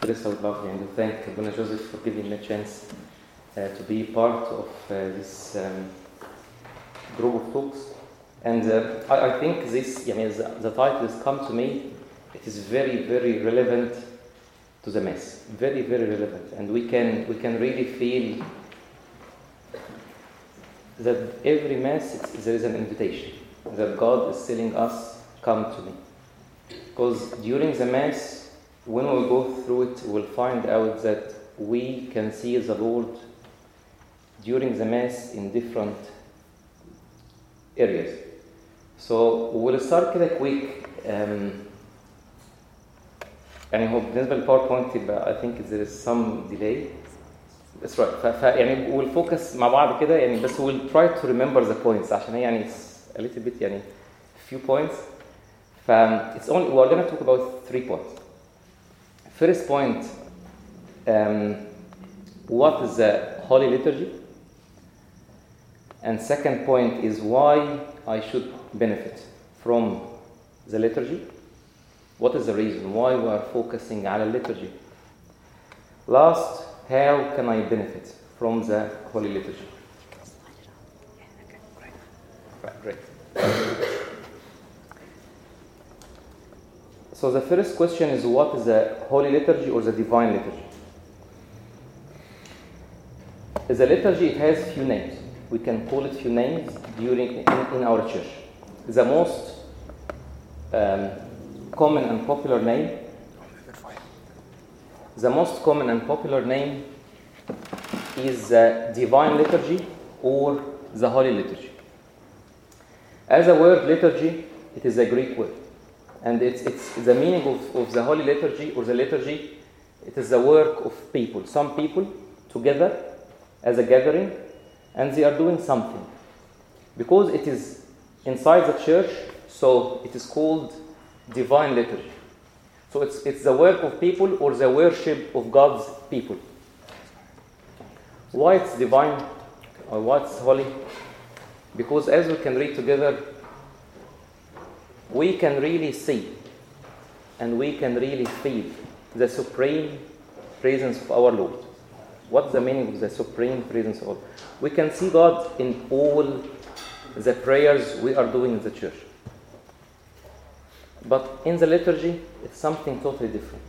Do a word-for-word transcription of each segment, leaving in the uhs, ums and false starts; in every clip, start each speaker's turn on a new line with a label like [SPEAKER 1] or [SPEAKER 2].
[SPEAKER 1] First, I would love and to thank Abuna Joseph for giving me a chance uh, to be part of uh, this um, group of talks. And uh, I, I think this, I mean, the, the title has come to me, it is very, very relevant to the Mass. Very, very relevant. And we can we can really feel that every Mass, it's, there is an invitation. That God is telling us, come to me. Because during the Mass, when we go through it, we'll find out that we can see the Lord during the Mass in different areas. So we'll start كده quick. Um, يعني هو بالنسبة للباوربوينت يبقى I think there is some delay. That's right. ف, ف يعني we'll focus مع بعض كده يعني بس we'll try to remember the points عشان هي يعني a little bit يعني few points. ف it's only we're going to talk about three points. First point, um, what is the Holy Liturgy? And second point is why I should benefit from the liturgy. What is the reason why we are focusing on liturgy? Last, how can I benefit from the Holy Liturgy? Right, great. So the first question is, what is the Holy Liturgy or the Divine Liturgy? The liturgy, it has few names. We can call it few names during in, in our church. The most um, common and popular name, the most common and popular name is the Divine Liturgy or the Holy Liturgy. As a word liturgy, it is a Greek word. And it's, it's the meaning of, of the Holy Liturgy or the liturgy, it is the work of people. Some people together as a gathering, and they are doing something. Because it is inside the church, so it is called Divine Liturgy. So it's, it's the work of people or the worship of God's people. Why it's divine or why it's holy? Because as we can read together, we can really see and we can really feel the supreme presence of our Lord. What's the meaning of the supreme presence of God? We can see God in all the prayers we are doing in the church. But in the liturgy, it's something totally different.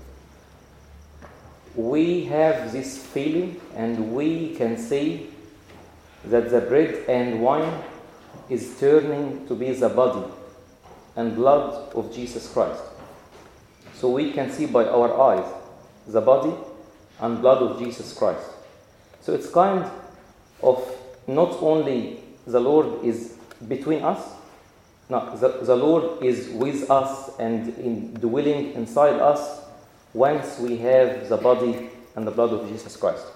[SPEAKER 1] We have this feeling and we can see that the bread and wine is turning to be the body and blood of Jesus Christ. So we can see by our eyes the body and blood of Jesus Christ. So it's kind of not only the Lord is between us, no, the, the Lord is with us and in dwelling inside us once we have the body and the blood of Jesus Christ.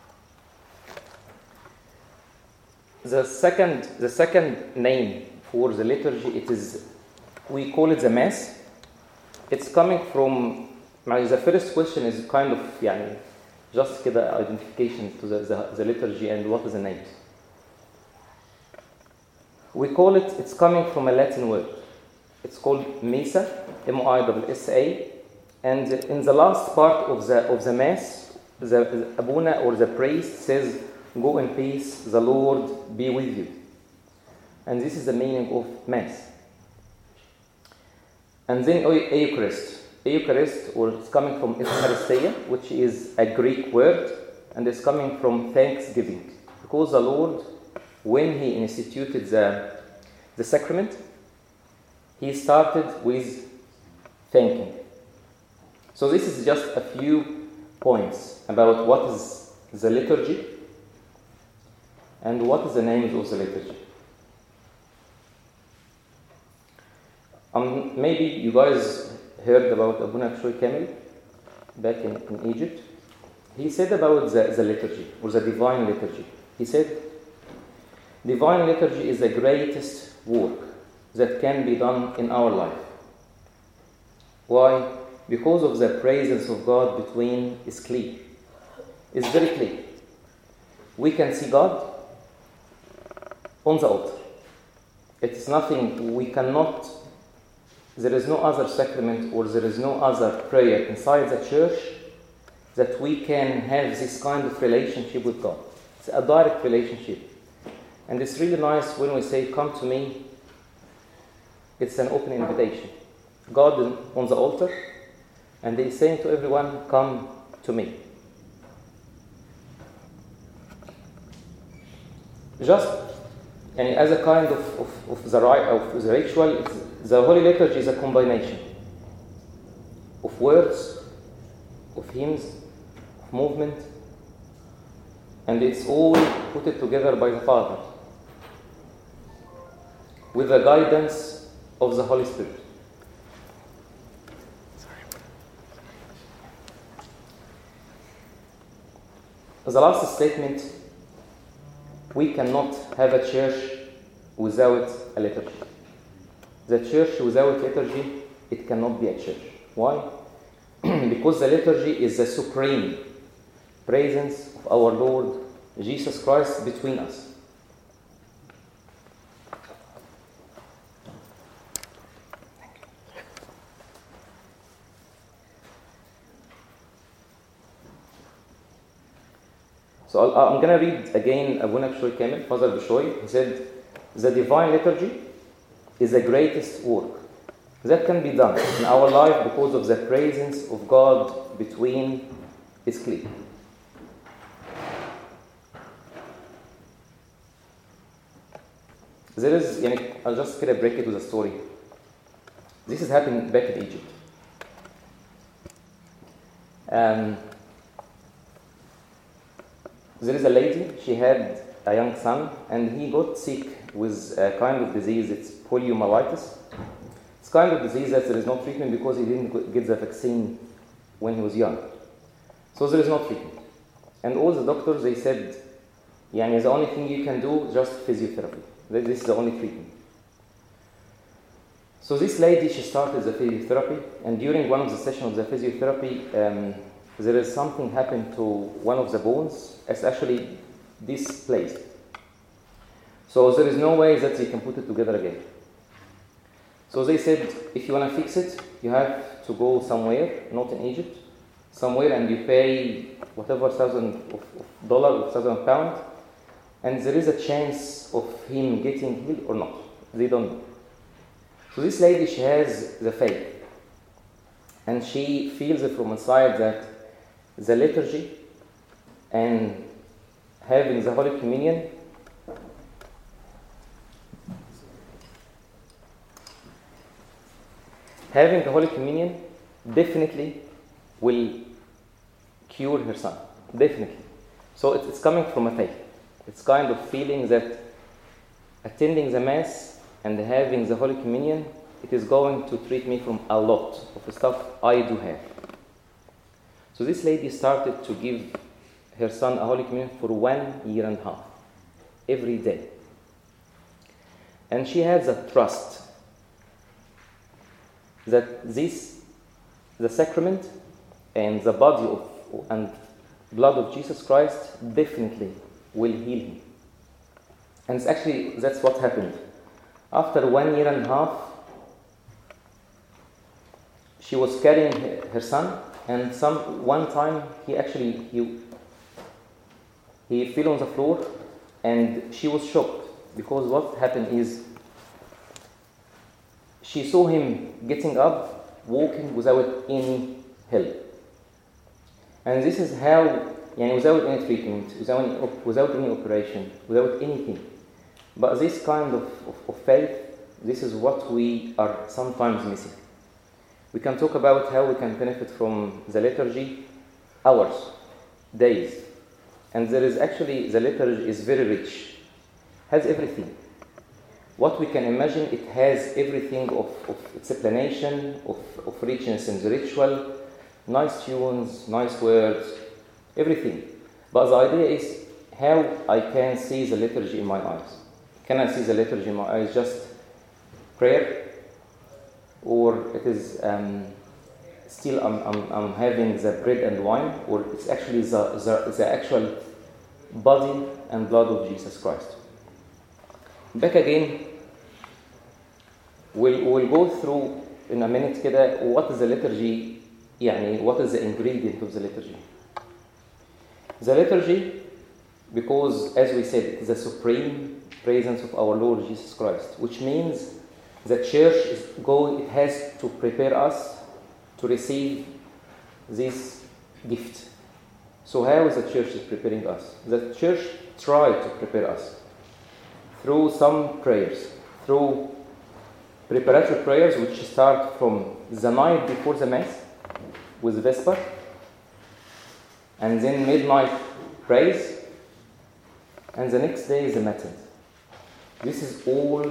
[SPEAKER 1] The second, the second name for the liturgy, it is, we call it the Mass. It's coming from, the first question is kind of يعني, just كده identification to the, the, the liturgy and what is the names. We call it, it's coming from a Latin word. It's called Missa, M I S S A. And in the last part of the of the Mass, the, the Abuna or the priest says, "Go in peace, the Lord be with you." And this is the meaning of Mass. And then Eucharist. Eucharist, or it's coming from Eucharistia, which is a Greek word, and it's coming from thanksgiving. Because the Lord, when He instituted the, the sacrament, He started with thanking. So this is just a few points about what is the liturgy and what is the name of the liturgy. Um, maybe you guys heard about Abuna Bishoy Kamil back in, in Egypt. He said about the, the liturgy, or the divine liturgy. He said, divine liturgy is the greatest work that can be done in our life. Why? Because of the presence of God between is clear. It's very clear. We can see God on the altar. It is nothing, we cannot, there is no other sacrament or there is no other prayer inside the church that we can have this kind of relationship with God. It's a direct relationship. And it's really nice when we say, come to me. It's an open invitation. God on the altar, and He's saying to everyone, come to me. Just and as a kind of, of, of, the, of the ritual, it's, the Holy Liturgy is a combination of words, of hymns, of movement, and it's all put it together by the Father with the guidance of the Holy Spirit. The last statement, we cannot have a church without a liturgy. The church without liturgy, it cannot be a church. Why? Because the liturgy is the supreme presence of our Lord Jesus Christ between us. So I'm going to read again Abuna Bishoy Kamil, Father Bishoy. He said, the divine liturgy is the greatest work that can be done in our life because of the presence of God between His clique. There is, yani, I'll just kind of break it with a story. This is happening back in Egypt. Um, there is a lady, she had a young son, and he got sick with a kind of disease, it's poliomyelitis. It's kind of disease that there is no treatment because he didn't get the vaccine when he was young. So there is no treatment. And all the doctors, they said, yani, the only thing you can do is just physiotherapy. This is the only treatment. So this lady, she started the physiotherapy, and during one of the sessions of the physiotherapy, um, there is something happened to one of the bones. It's actually displaced. So there is no way that they can put it together again. So they said, if you want to fix it, you have to go somewhere, not in Egypt, somewhere, and you pay whatever thousand of, of dollar or thousand pound, and there is a chance of him getting healed or not. They don't know. So this lady, she has the faith, and she feels it from inside that the liturgy and having the Holy Communion having the Holy Communion definitely will cure her son. Definitely. So it's coming from a faith. It's kind of feeling that attending the Mass and having the Holy Communion, it is going to treat me from a lot of the stuff I do have. So this lady started to give her son a Holy Communion for one year and a half, every day. And she has a trust that this, the sacrament and the body of and blood of Jesus Christ definitely will heal him. And it's actually, that's what happened. After one year and a half, she was carrying her, her son, and some one time he actually he he fell on the floor, and she was shocked because what happened is she saw him getting up, walking without any help. And this is how, yani, without any treatment, without, without any operation, without anything. But this kind of, of, of faith, this is what we are sometimes missing. We can talk about how we can benefit from the liturgy hours, days. And there is actually, the liturgy is very rich, has everything. What we can imagine, it has everything of, of explanation, of, of richness in the ritual, nice tunes, nice words, everything. But the idea is how I can see the liturgy in my eyes. Can I see the liturgy in my eyes just prayer? Or it is um, still I'm, I'm, I'm having the bread and wine? Or it's actually the, the, the actual body and blood of Jesus Christ? Back again, we'll, we'll go through in a minute كده what is the liturgy, يعني what is the ingredient of the liturgy. The liturgy, because as we said, it is the supreme presence of our Lord Jesus Christ, which means the church is going, it has to prepare us to receive this gift. So how is the church is preparing us? The church tried to prepare us through some prayers, through preparatory prayers which start from the night before the Mass with Vesper, and then midnight praise, and the next day is the Matins. This is all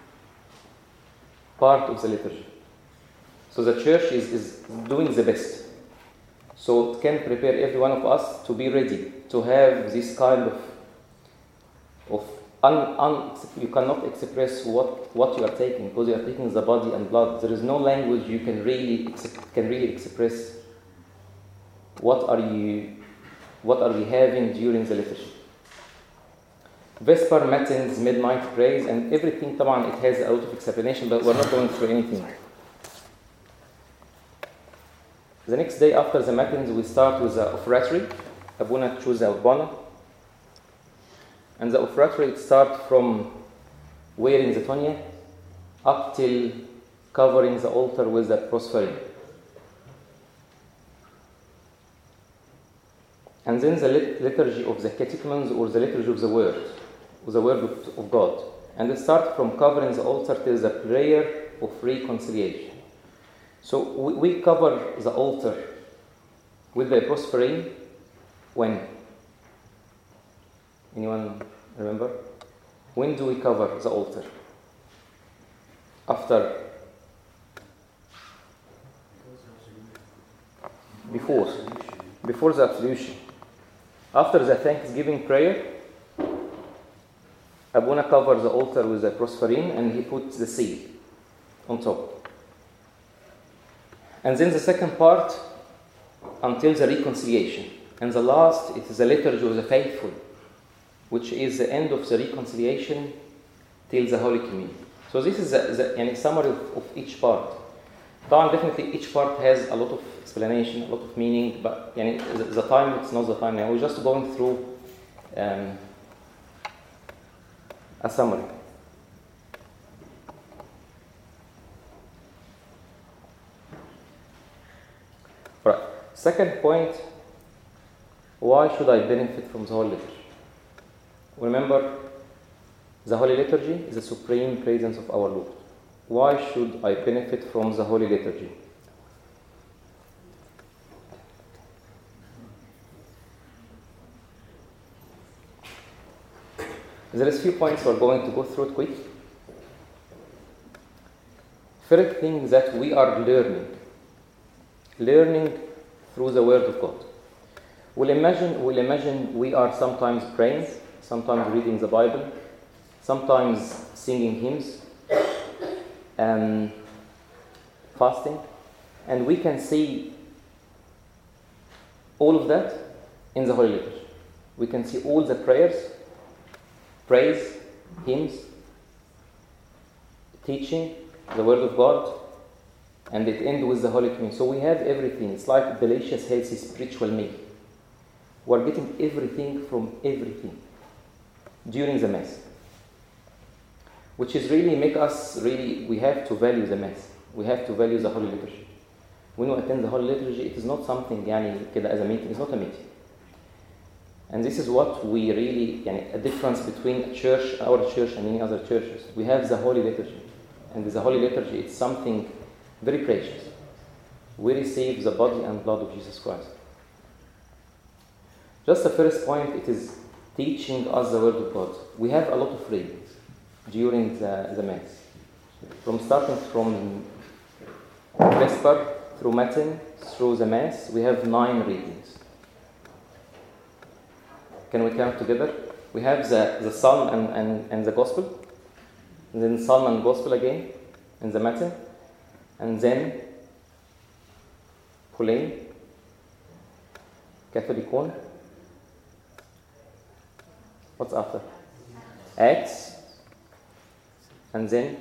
[SPEAKER 1] part of the liturgy. So the church is, is doing the best. So it can prepare every one of us to be ready to have this kind of, of un, un, you cannot express what, what you are taking, because you are taking the body and blood. There is no language you can really can really express what are you what are we having during the liturgy. Vesper, Matins, midnight praise, and everything, طبعا, it has a lot of explanation, but we're not going through anything. The next day after the Matins, we start with the offertory. Abuna choose the Urbana. And the offertory, it starts from wearing the tonia up till covering the altar with the prosperine. And then the lit- liturgy of the catechumens, or the liturgy of the word, of the word of, of God. And it starts from covering the altar till the prayer of reconciliation. So we, we cover the altar with the prosperine when? Anyone remember? When do we cover the altar? After? Before. Before the absolution. After the Thanksgiving prayer, Abuna covers the altar with the prosperine and he puts the seal on top. And then the second part until the reconciliation. And the last, it is the liturgy of the faithful, which is the end of the reconciliation till the Holy Communion. So this is the, the yani, summary of, of each part. طبعا definitely each part has a lot of explanation, a lot of meaning, but yani, the, the time, it's not the time now. We're just going through um, a summary. Right. Second point, why should I benefit from the Holy Liturgy? Remember, the Holy Liturgy is the supreme presence of our Lord. Why should I benefit from the Holy Liturgy? There is few points we're going to go through it quick. First thing that we are learning. Learning through the Word of God. We'll imagine, we'll imagine we are sometimes praying, sometimes reading the Bible, sometimes singing hymns, and fasting, and we can see all of that in the Holy Liturgy. We can see all the prayers, praise, hymns, teaching, the Word of God, and it ends with the Holy Communion. So we have everything. It's like delicious, healthy, spiritual meal. We're getting everything from everything during the Mass, which is really make us really, we have to value the Mass. We have to value the Holy Liturgy. When we attend the Holy Liturgy, it is not something yani, كده as a meeting. It's not a meeting. And this is what we really, yani, a difference between a church, our church, and many other churches. We have the Holy Liturgy. And with the Holy Liturgy, it's something very precious. We receive the body and blood of Jesus Christ. Just the first point, it is teaching us the Word of God. We have a lot of readings during the, the Mass. From starting from Vesper, through Matin, through the Mass, we have nine readings. Can we count together? We have the, the Psalm and, and, and the Gospel, and then Psalm and Gospel again, in the Matin, and then Pauline, Catholicon. What's after? Acts, and then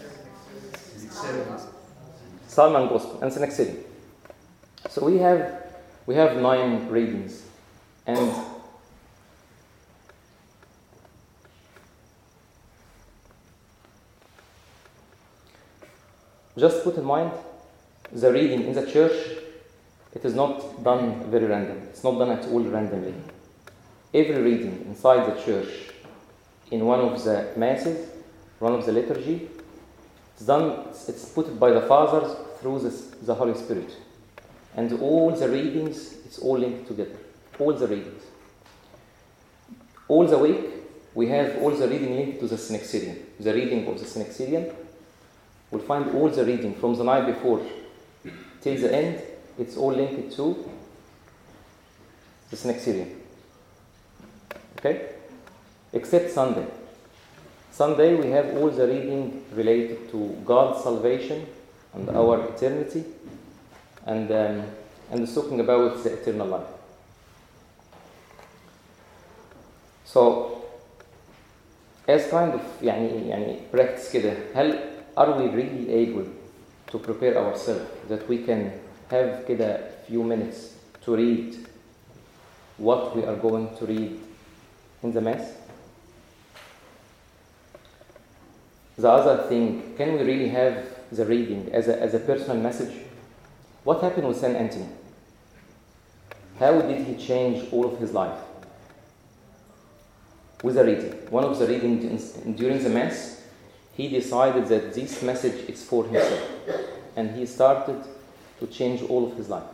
[SPEAKER 1] Psalm and Gospel, and the next city. So we have We have nine readings, and just put in mind, the reading in the church, it is not done very random. It's not done at all randomly. Every reading inside the church, in one of the masses, one of the liturgy, it's done, it's put by the fathers through the, the Holy Spirit. And all the readings, it's all linked together. All the readings. All the week, we have all the reading linked to the Synaxarion. The reading of the Synaxarion, we'll find all the reading from the night before till the end, it's all linked to the Synaxarion. Okay? Except Sunday. Sunday we have all the reading related to God's salvation and our eternity, and um, and it's talking about the eternal life. So, as kind of يعني يعني practice كده, هل are we really able to prepare ourselves that we can have كده few minutes to read what we are going to read in the Mass? The other thing, can we really have the reading as a, as a personal message? What happened with Saint Anthony? How did he change all of his life? With a reading. One of the readings during the Mass, he decided that this message is for himself. And he started to change all of his life.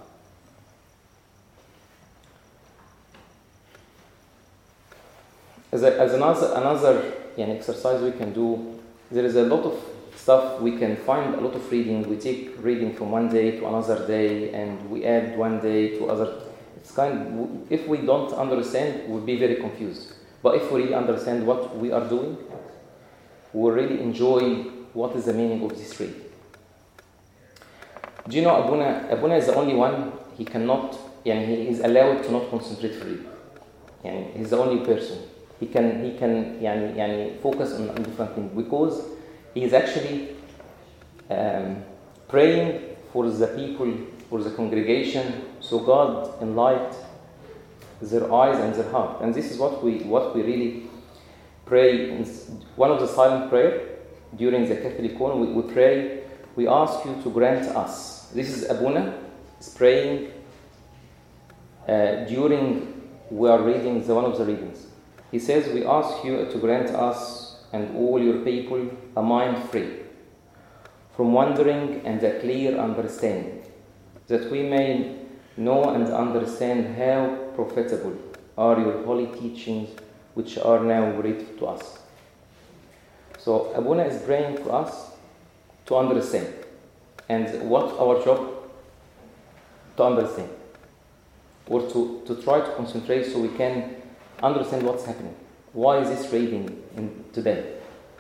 [SPEAKER 1] As, a, as another, another an exercise we can do, there is a lot of stuff we can find, a lot of reading. We take reading from one day to another day, and we add one day to other. It's kind. If we don't understand, we'll be very confused. But if we really understand what we are doing, we'll really enjoy what is the meaning of this reading. Do you know Abuna? Abuna is the only one. He cannot. Yani he is allowed to not concentrate for reading. Yani he's the only person. He can he can yani, yani focus on, on different things because he is actually um, praying for the people, for the congregation, so God enlighten their eyes and their heart. And this is what we what we really pray. In one of the silent prayer during the Catholic Canon, we, we pray. We ask you to grant us. This is Abuna is praying uh, during we are reading the one of the readings. He says, we ask you to grant us and all your people a mind free from wandering and a clear understanding, that we may know and understand how profitable are your holy teachings which are now read to us. So Abuna is praying for us to understand. And what our job? To understand. Or to, to try to concentrate so we can understand what's happening. Why is this reading in today?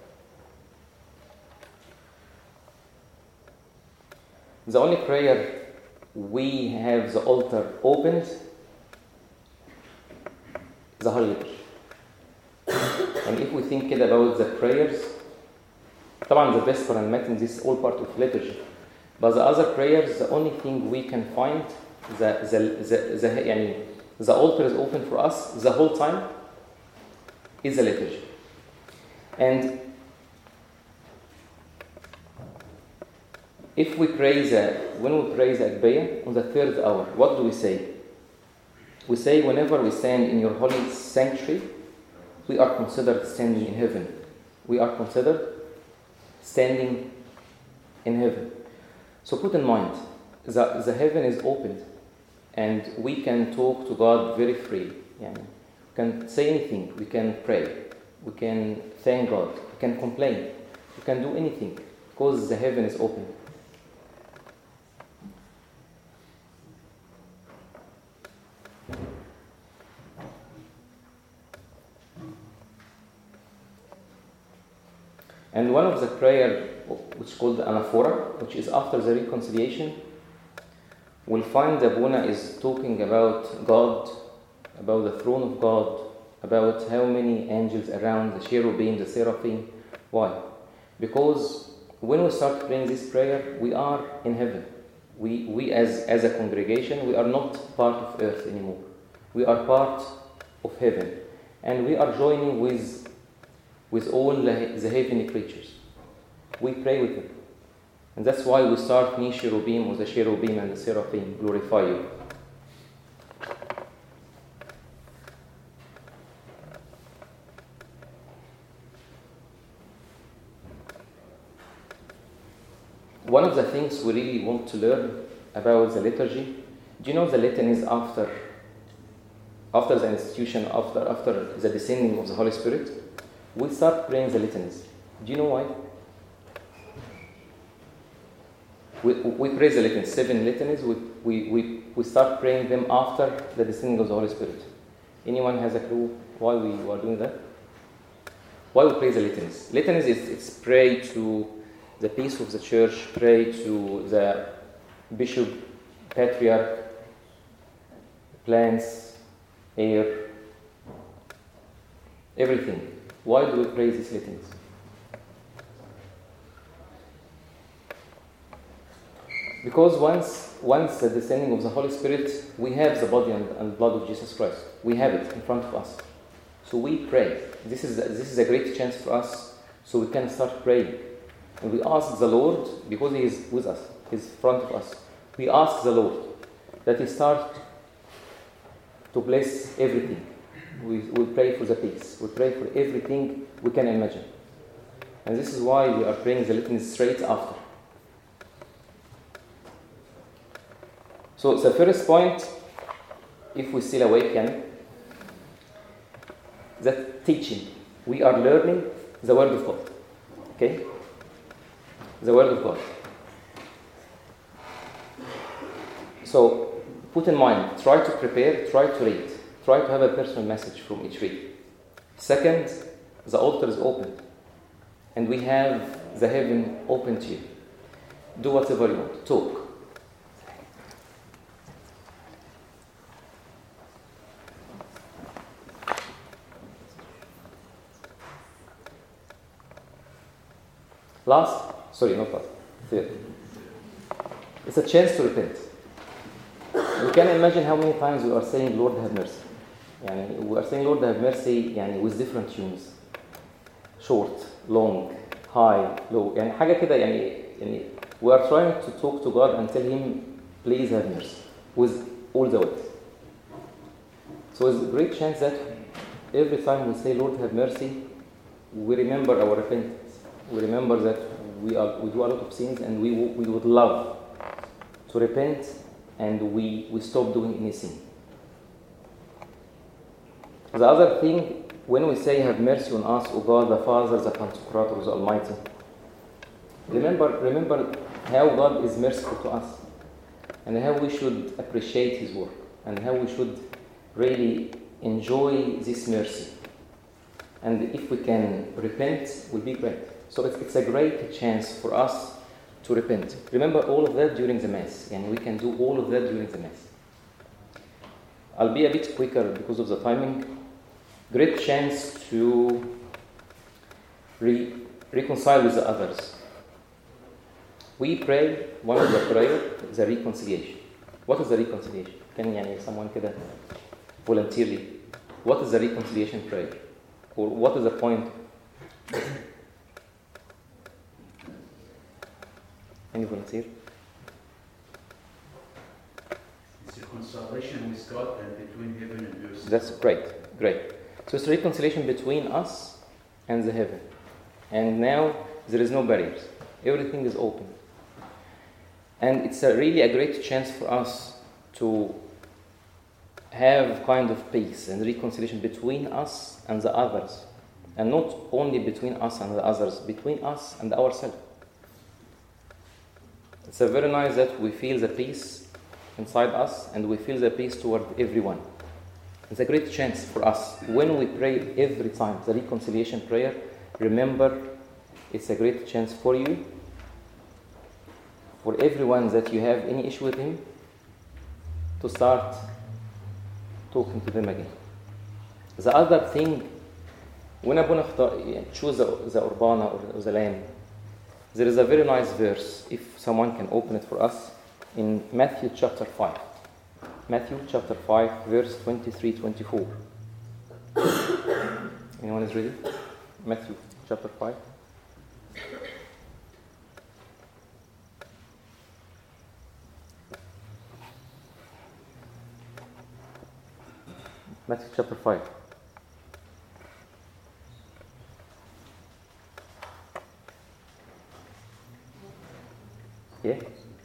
[SPEAKER 1] The only prayer we have the altar opened is the Holy Liturgy. And if we think about the prayers, طبعا the Vesper and Matin, this is all part of liturgy. But the other prayers, the only thing we can find, the the the, the, يعني, the altar is open for us the whole time, is the liturgy. And if we pray the, when we pray the Agpeya on the third hour, what do we say? We say, whenever we stand in your holy sanctuary, we are considered standing in heaven. We are considered standing in heaven. So put in mind, the, the heaven is opened, and we can talk to God very free. Yeah. We can say anything, we can pray, we can thank God, we can complain, we can do anything, because the heaven is open. And one of the prayer, which is called the Anaphora, which is after the reconciliation, we'll find the Abuna is talking about God, about the throne of God, about how many angels around, the cherubim, the seraphim. Why? Because when we start praying this prayer, we are in heaven. We, we as, as a congregation, we are not part of earth anymore. We are part of heaven. And we are joining with, with all the, the heavenly creatures. We pray with them. And that's why we start Ni Cherubim, or the Cherubim and the Seraphim glorify you. One of the things we really want to learn about the liturgy, do you know the litanies after, after the institution, after, after the descending of the Holy Spirit? We start praying the litanies. Do you know why? We, we pray the litanies, seven litanies, we, we, we, we start praying them after the descending of the Holy Spirit. Anyone has a clue why we are doing that? Why we pray the litanies? Litanies is it's pray to the peace of the church, pray to the bishop, patriarch, plants, air, everything. Why do we pray these litanies? Because once, once the descending of the Holy Spirit, we have the body and, and blood of Jesus Christ. We have it in front of us. So we pray. This is, this is a great chance for us, so we can start praying. And we ask the Lord, because He is with us, He is in front of us, we ask the Lord that He start to bless everything. We, we pray for the peace. We pray for everything we can imagine. And this is why we are praying the litany straight after. So the first point, if we still awaken, that teaching. We are learning the Word of God. Okay? The Word of God. So, put in mind, try to prepare, try to read. Try to have a personal message from each read. Second, the altar is open. And we have the heaven open to you. Do whatever you want. Talk. Last, sorry, not last, third. It's a chance to repent. You can imagine how many times we are saying, Lord, have mercy. Yani, we are saying, Lord, have mercy yani, with different tunes. Short, long, high, low. Yani, حاجة كده, yani, yani, we are trying to talk to God and tell Him, please have mercy, with all the words. So it's a great chance that every time we say, Lord, have mercy, we remember our repentance. We remember that we are we do a lot of sins, and we we would love to repent, and we, we stop doing any sin. The other thing, when we say have mercy on us, O God, the Father, the Pantocrator, the Almighty, remember remember how God is merciful to us, and how we should appreciate His work, and how we should really enjoy this mercy. And if we can repent, it will be great. So it's, it's a great chance for us to repent. Remember all of that during the Mass, and we can do all of that during the Mass. I'll be a bit quicker because of the timing. Great chance to re- reconcile with the others. We pray, one of the prayer, the reconciliation. What is the reconciliation? Can yani, someone could voluntarily, what is the reconciliation prayer? Or what is the point? Any volunteer?
[SPEAKER 2] It's reconciliation with God and between heaven and earth.
[SPEAKER 1] That's great, great. So it's reconciliation between us and the heaven. And now there is no barriers. Everything is open. And it's a really a great chance for us to have kind of peace and reconciliation between us and the others. And not only between us and the others, between us and ourselves. It's a very nice that we feel the peace inside us, and we feel the peace toward everyone. It's a great chance for us. When we pray every time the reconciliation prayer, remember it's a great chance for you, for everyone that you have any issue with him, to start talking to them again. The other thing, when Abuna choose the, the Urbana or the Lamb, there is a very nice verse, if someone can open it for us, in Matthew chapter five. Matthew chapter five, verse twenty-three to twenty-four. Anyone is ready? Matthew chapter five. Matthew chapter five. Yeah?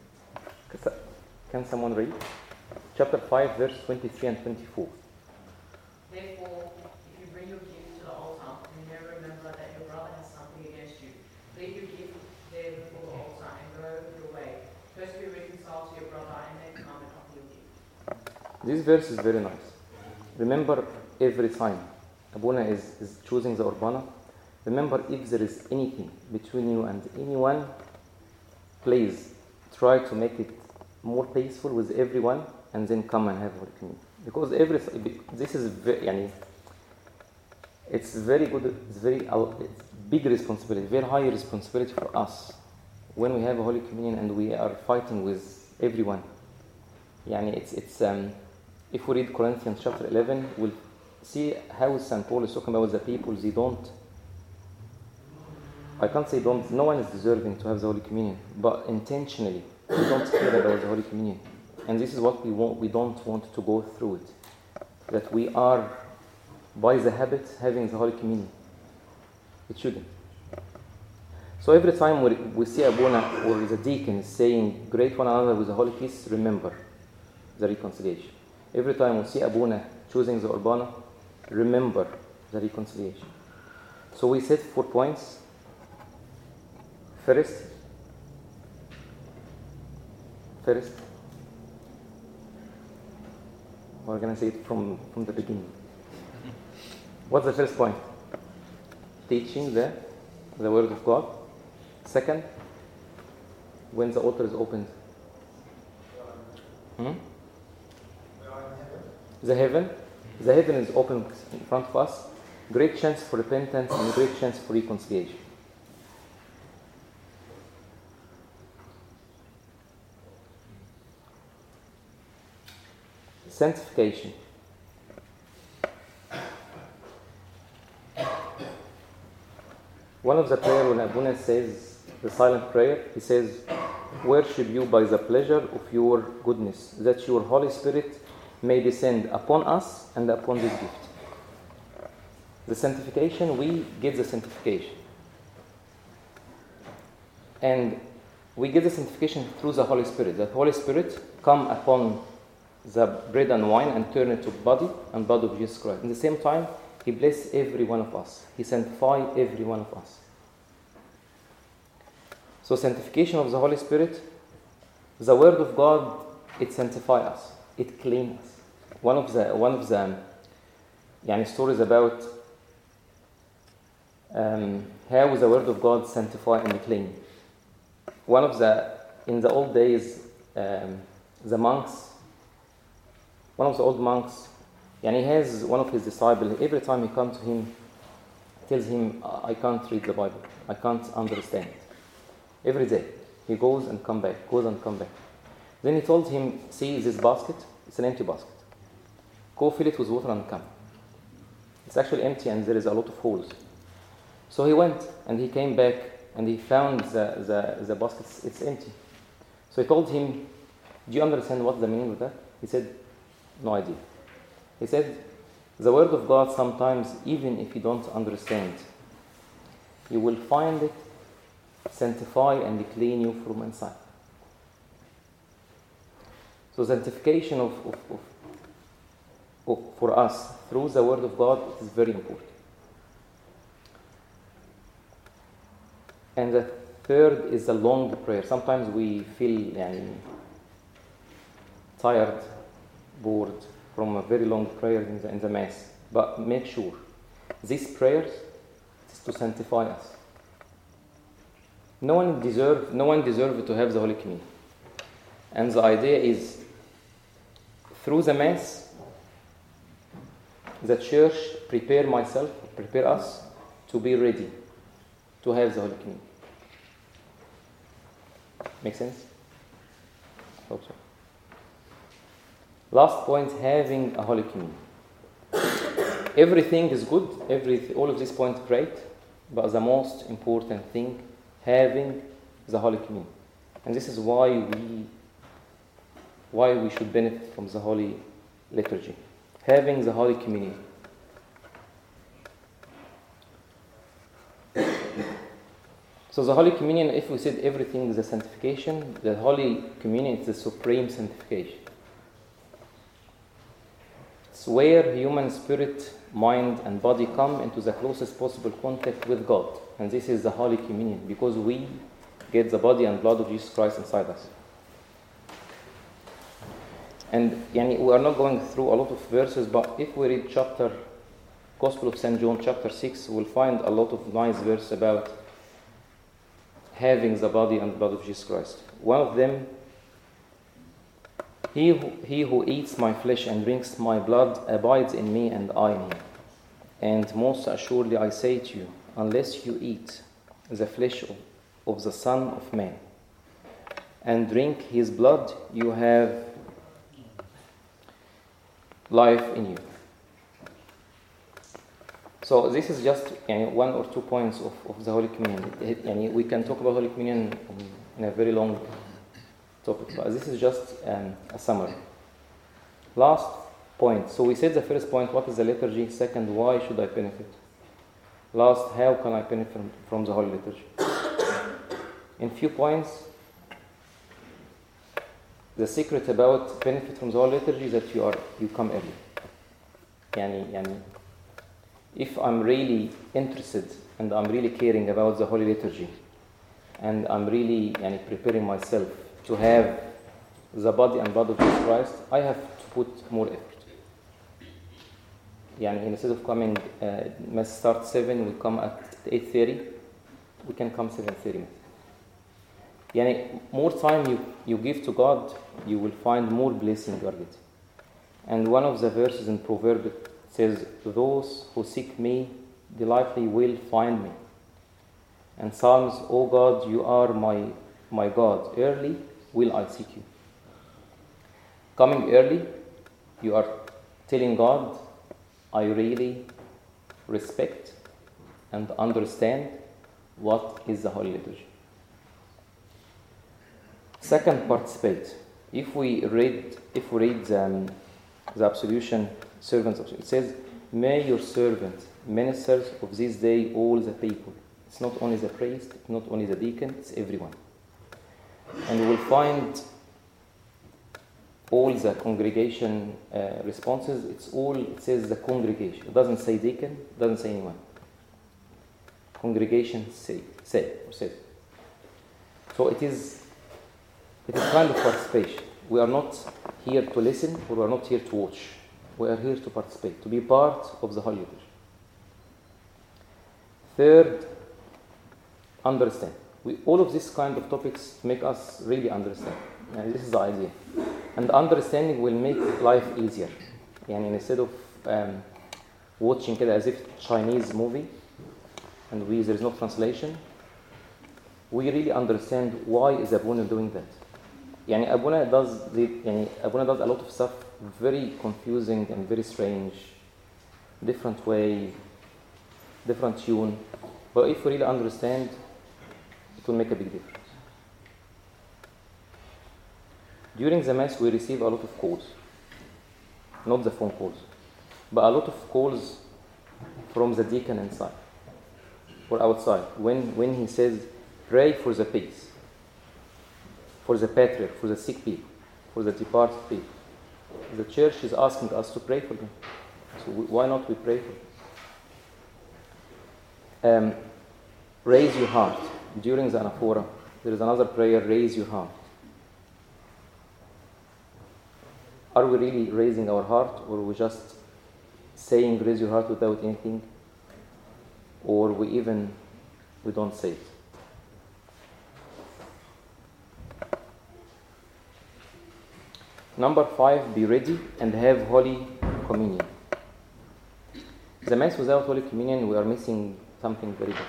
[SPEAKER 1] Can someone read? Chapter five, verse twenty-three and twenty-four.
[SPEAKER 3] Therefore, if you bring your gift to the altar, and there remember that your brother has something against you, leave your gift there before the altar and go your way. First be reconciled to your brother, and then come and offer your gift.
[SPEAKER 1] This verse is very nice. Remember, every time Abuna is, is choosing the Urbana, remember, if there is anything between you and anyone, please try to make it more peaceful with everyone and then come and have Holy Communion. Because every, this is very, yani, it's very good, it's very it's big responsibility, very high responsibility for us when we have a Holy Communion and we are fighting with everyone. Yani it's, it's, um, if we read Corinthians chapter eleven, we'll see how Saint Paul is talking about the people. They don't, I can't say don't, no one is deserving to have the Holy Communion, but intentionally, we don't care about the Holy Communion. And this is what we want, we don't want to go through it. That we are, by the habit, having the Holy Communion. It shouldn't. So every time we, we see Abuna or the deacon saying, greet one another with the Holy Kiss, remember the reconciliation. Every time we see Abuna choosing the Urbana, remember the reconciliation. So we said four points. First, first, we're going to say it from, from the beginning. What's the first point? Teaching the, the Word of God. Second, when the altar is opened. Hmm? The heaven. The heaven is open in front of us. Great chance for repentance and great chance for reconciliation. Sanctification. One of the prayer when Abuna says the silent prayer, he says, worship you by the pleasure of your goodness, that your Holy Spirit may descend upon us and upon this gift. The sanctification, we get the sanctification. And we get the sanctification through the Holy Spirit. The Holy Spirit come upon the bread and wine and turn it to body and blood of Jesus Christ. At the same time, He bless every one of us. He sanctify every one of us. So sanctification of the Holy Spirit, the Word of God, it sanctifies us. It cleans us. One of the one of the yani, stories about um, how the Word of God sanctify and clean. One of the in the old days, um, the monks. One of the old monks, and he has one of his disciples, every time he comes to him, tells him, I can't read the Bible, I can't understand it. Every day, he goes and come back, goes and come back. Then he told him, see this basket, it's an empty basket. Go fill it with water and come. It's actually empty and there is a lot of holes. So he went and he came back and he found the, the, the basket, it's empty. So he told him, do you understand what's the meaning of that? He said, no idea. He said, the Word of God sometimes, even if you don't understand, you will find it sanctify and clean you from inside. So sanctification of, of, of, of for us through the Word of God is very important. And the third is the long prayer. Sometimes we feel yani, tired, bored from a very long prayer in the, in the Mass. But make sure, these prayers is to sanctify us. No one deserve, no one deserves to have the Holy Communion. And the idea is, through the Mass, the Church prepare myself, prepare us to be ready to have the Holy Communion. Make sense? Hope so. Last point, having a Holy Communion. Everything is good, every, all of these points great, but the most important thing, having the Holy Communion. And this is why we why we should benefit from the Holy Liturgy. Having the Holy Communion. So the Holy Communion, if we said everything is a sanctification, the Holy Communion is the supreme sanctification. It's where human spirit, mind, and body come into the closest possible contact with God. And this is the Holy Communion, because we get the body and blood of Jesus Christ inside us. And yani, we are not going through a lot of verses, but if we read chapter, Gospel of Saint John, chapter six, we'll find a lot of nice verses about having the body and blood of Jesus Christ. One of them, he who, he who eats my flesh and drinks my blood abides in me and I in him. And most assuredly I say to you, unless you eat the flesh of, of the Son of Man and drink his blood, you have life in you. So this is just yani, one or two points of, of the Holy Communion. Yani, we can talk about Holy Communion in, in a very long topic, but this is just um, a summary. Last point. So we said the first point, what is the liturgy? Second, why should I benefit? Last, how can I benefit from, from the Holy Liturgy? In few points, the secret about benefit from the Holy Liturgy is that you are you come early. Yani, yani, if I'm really interested and I'm really caring about the Holy Liturgy and I'm really yani, preparing myself to have the body and blood of Jesus Christ, I have to put more effort. Yani, instead of coming, uh, Mass start seven, we come at eight thirty, we can come seven thirty. Yani, more time you, you give to God, you will find more blessing you are getting. And one of the verses in Proverbs says, those who seek me dilightfully will find me. And Psalms, O God, you are my, my God. Early will I seek you. Coming early, you are telling God, I really respect and understand what is the Holy Liturgy. Second, participate. If we read, if we read um, the absolution, servants, it says, may your servant, ministers of this day, all the people. It's not only the priest, not only the deacon, it's everyone. And we will find all the congregation uh, responses. It's all, it says the congregation. It doesn't say deacon, it doesn't say anyone. Congregation say, say, or say. So it is, it is kind of participation. We are not here to listen, or we are not here to watch. We are here to participate, to be part of the Holy Liturgy. Third, understand. We, all of these kind of topics make us really understand. And this is the idea. And understanding will make life easier. And instead of um, watching it as if Chinese movie, and we there is no translation, we really understand why is Abuna doing that. Yani Abuna does the, yani Abuna does a lot of stuff very confusing and very strange, different way, different tune. But if we really understand, it will make a big difference. During the Mass, we receive a lot of calls, not the phone calls, but a lot of calls from the deacon inside or outside. When when he says, pray for the peace, for the patriarch, for the sick people, for the departed people. The church is asking us to pray for them. So why not we pray for them? Um, raise your heart. During the anaphora, there is another prayer, raise your heart. Are we really raising our heart, or are we just saying raise your heart without anything? Or we even, we don't say it? Number five, be ready and have Holy Communion. The Mass without Holy Communion, we are missing something very big.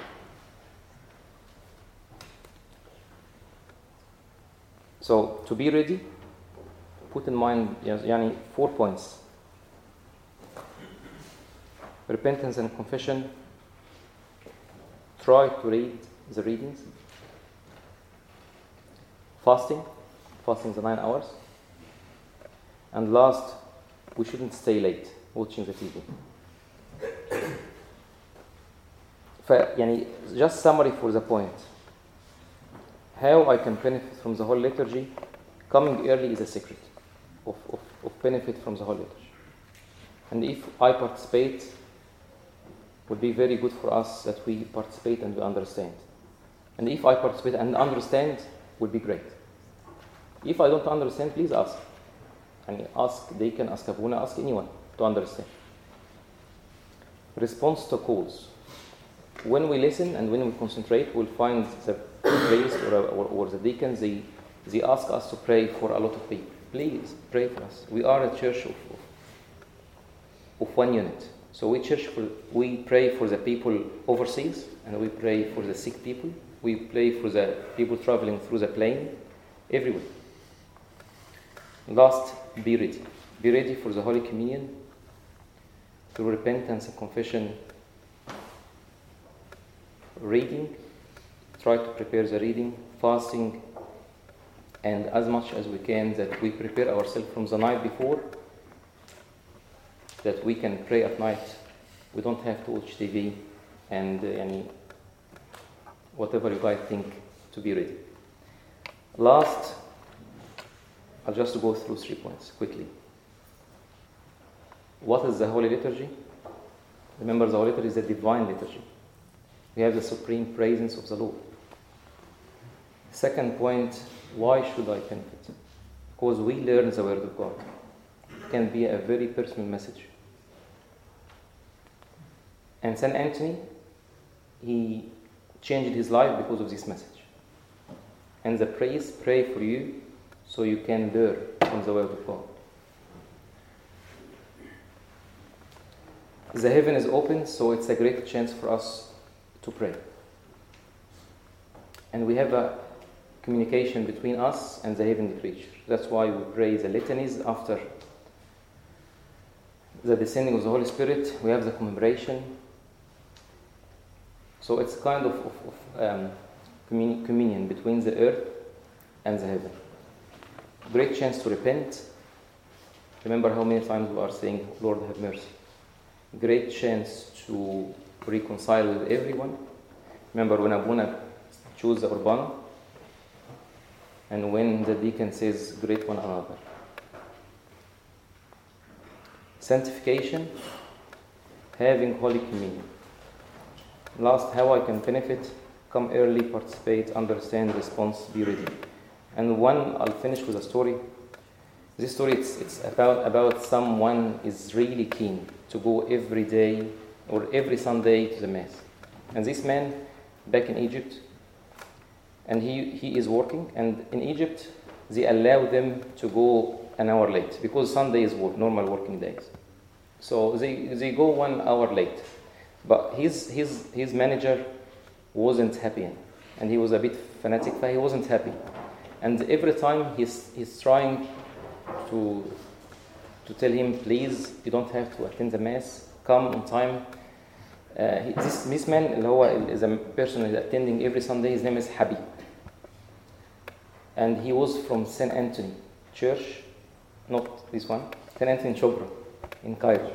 [SPEAKER 1] So, to be ready, put in mind يعني four points. Repentance and confession. Try to read the readings. Fasting. Fasting the nine hours. And last, we shouldn't stay late watching the T V. ف, يعني, just summary for the point. How I can benefit from the whole liturgy. Coming early is a secret of, of, of benefit from the whole liturgy. And if I participate, it would be very good for us that we participate and we understand. And if I participate and understand, would be great. If I don't understand, please ask. And ask Deacon, ask Abuna, ask anyone to understand. Response to calls. When we listen and when we concentrate, we'll find the priest or, or, or the deacons, they, they ask us to pray for a lot of people. Please, pray for us. We are a church of, of, of one unit. So we church for, we pray for the people overseas, and we pray for the sick people. We pray for the people traveling through the plane, everywhere. Last, be ready. Be ready for the Holy Communion, through repentance and confession. Reading, try to prepare the reading, fasting, and as much as we can that we prepare ourselves from the night before, that we can pray at night. We don't have to watch T V and uh, any, whatever you guys think, to be ready. Last, I'll just go through three points quickly. What is the Holy Liturgy? Remember, the Holy Liturgy is the divine liturgy. We have the supreme presence of the Lord. Second point, why should I benefit? Because we learn the Word of God. It can be a very personal message. And Saint Anthony, he changed his life because of this message. And the priests pray for you so you can learn from the Word of God. The heaven is open, so it's a great chance for us to pray. And we have a communication between us and the heavenly creature. That's why we pray the litanies after the descending of the Holy Spirit. We have the commemoration. So it's kind of, of, of um, communi- communion between the earth and the heaven. Great chance to repent. Remember how many times we are saying, Lord, have mercy. Great chance to reconcile with everyone. Remember when Abuna chose the Urbana, and when the deacon says, greet one another. Sanctification, having Holy Communion. Last, how I can benefit, come early, participate, understand, response, be ready. And one, I'll finish with a story. This story, it's, it's about, about someone is really keen to go every day or every Sunday to the Mass. And this man, back in Egypt, and he, he is working, and in Egypt, they allow them to go an hour late, because Sunday is work, normal working days. So they, they go one hour late. But his, his, his manager wasn't happy, and he was a bit fanatic, but he wasn't happy. And every time he's, he's trying to, to tell him, please, you don't have to attend the Mass, come on time. Uh, he, this, this man اللي هو is a person who is attending every Sunday. His name is Habib, and he was from Saint Anthony Church, not this one, Saint Anthony Chobra in Cairo.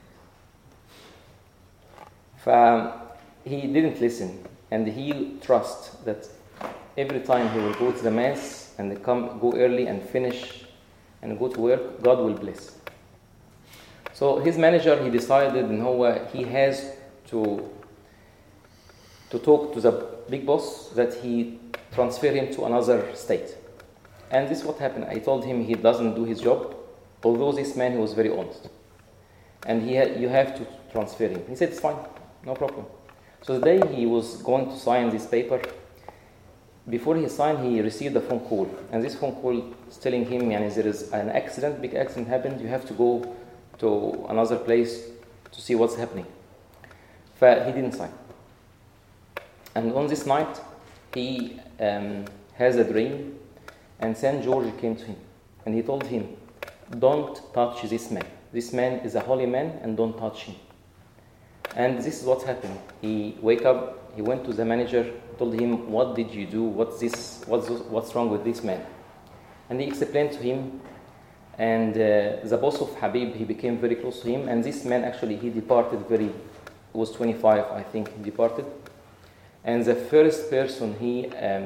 [SPEAKER 1] Um, he didn't listen, and he trusts that every time he will go to the Mass and come go early and finish and go to work, God will bless. So his manager, he decided, you know, he has to to talk to the big boss that he transfer him to another state. And this is what happened. I told him he doesn't do his job, although this man, he was very honest. And he ha- you have to transfer him. He said, it's fine, no problem. So the day he was going to sign this paper, before he signed, he received a phone call. And this phone call is telling him, yani, there is an accident, big accident happened, you have to go to another place to see what's happening. But he didn't sign. And on this night, he um, has a dream, and Saint George came to him. And he told him, don't touch this man. This man is a holy man and don't touch him. And this is what happened. He wake up, he went to the manager, told him, what did you do? What's this? What's, what's wrong with this man? And he explained to him, and uh, the boss of Habib, he became very close to him, and this man actually, he departed very, he was twenty-five, I think, he departed. And the first person he um,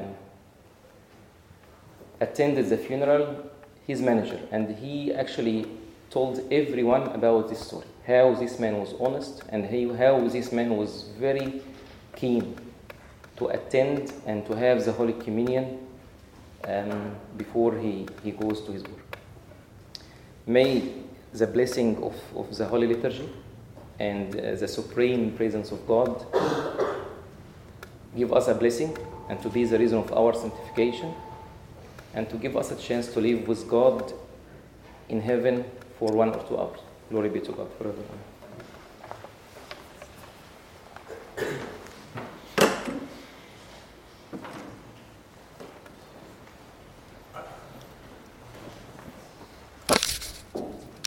[SPEAKER 1] attended the funeral, his manager, and he actually told everyone about this story, how this man was honest, and how this man was very keen to attend and to have the Holy Communion um, before he, he goes to his work. May the blessing of, of the Holy Liturgy and uh, the supreme presence of God give us a blessing and to be the reason of our sanctification and to give us a chance to live with God in heaven for one or two hours. Glory be to God forever.